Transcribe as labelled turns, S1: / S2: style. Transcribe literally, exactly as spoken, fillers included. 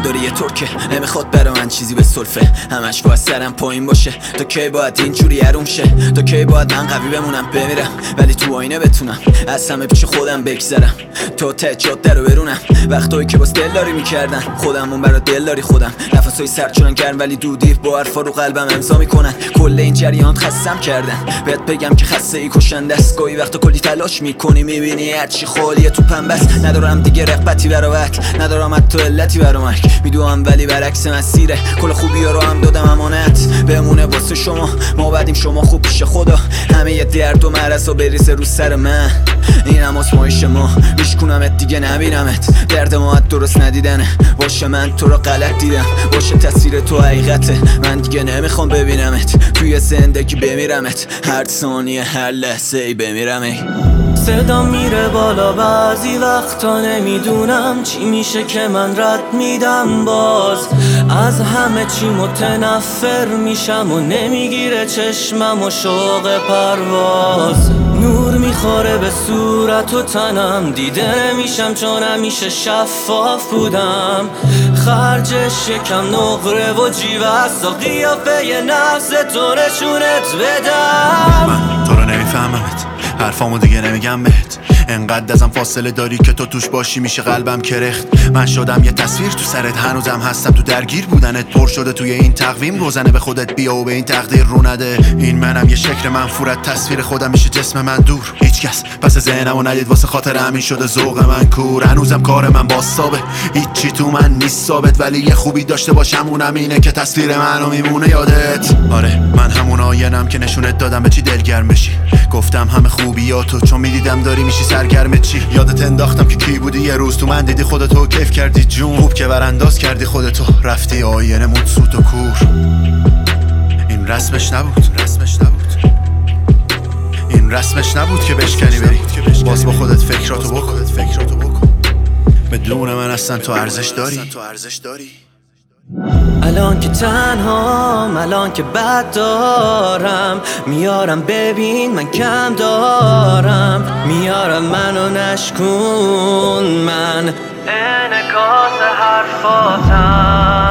S1: داره یه ترکه نمیخواد برا من چیزی به سلفه، همش باید سرم پایین باشه. تا کی باید اینجوری عروم شه؟ تا کی باید من قوی بمونم بمیرم ولی تو آینه بتونم از همه پیش خودم بگذرم، تا ته جاده رو برونم. وقتایی که باز دلداری میکردن خودمون برا دلداری خودم، نفسای سرد شدن گرم ولی دودی با حرفا رو قلبم امضا میکنن. کل این جریان خستم کردن، بهت بگم که خسته ای کشنده است. گاهی وقتا کلی تلاش میکنی میبینی هرچی خالیه تو پنبست. ندارم دیگه رغبتی برات، ندارم حتی علتی برام، میدونم ولی برعکس مسیره. کل خوبی ها رو هم دادم امانت بمونه واسه شما، ما بعدیم شما خوب پیش خدا. همه یه درد و مرض ها بریزه رو سر من، این هم آسمایش ما. میشکونمت دیگه نبینمت، درد ما درست ندیدنه. باشه من تو رو غلط دیدم، باشه تصویر تو حقیقته. من دیگه نمیخوام ببینمت توی زندگی بمیرمت، هر ثانیه هر لحظه ای بمیرم. ای
S2: صدا میره بالا بعضی وقتا نمیدونم چی میشه که من رد میدم باز. از همه چی متنفر میشم و نمیگیره چشمم و شوق پرواز. نور میخوره به صورت و تنم، دیده نمیشم چون همیشه شفاف بودم. خرجش یکم نقره و جیوست و قیافه ی نفس تو نشونت بدم.
S3: من تو رو نمیفهممت، حرفامو دیگه نمیگم بهت. انقدر ازم فاصله داری که تو توش باشی میشه قلبم کرخت. من شدم یه تصویر تو سرت، هنوزم هستم تو درگیر بودنت. پر شده توی این تقویم، روزنه به خودت بیا و به این تقدیر رو نده. این منم یه شکل منفورت، تصویر خودم میشه جسم من دور. هیچکس پس ذهنمو ندید، واسه خاطر همین شده ذوق من کور. هنوزم کار من باسابه، هیچی تو من نیست ثابت. ولی یه خوبی داشته باشم اونم اینه که تصویر منو میمونه یادت. آره من همون آینم که نشونت دادم به چی دلگرم بشی. گفتم همه خوبیاتو چون میدیدم داری میشی سرگرم چی. یادت انداختم که کی بودی یه روز تو من دیدی خودتو کیف کردی جون. خوب که برانداز کردی خودتو، رفتی آینه مون سوت و کور. این رسمش نبود، رسمش نبود، این رسمش نبود که بشکنی بری. باز با خودت فکراتو بکن، فکراتو بکن. بدون من اصلا تو ارزش داری.
S2: الان که تنهام، الان که بد دارم، میارم ببین من کم دارم. میارم منو نشکون، من انعکاس حرفاتم.